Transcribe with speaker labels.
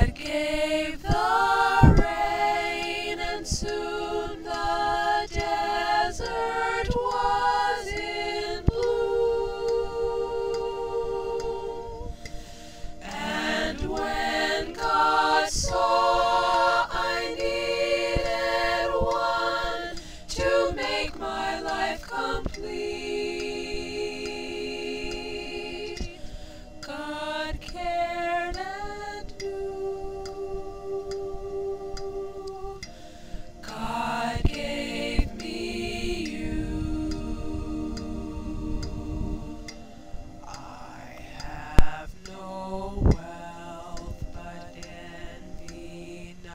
Speaker 1: God gave the rain, and soon the desert was in bloom. And when God saw I needed one to make my life complete,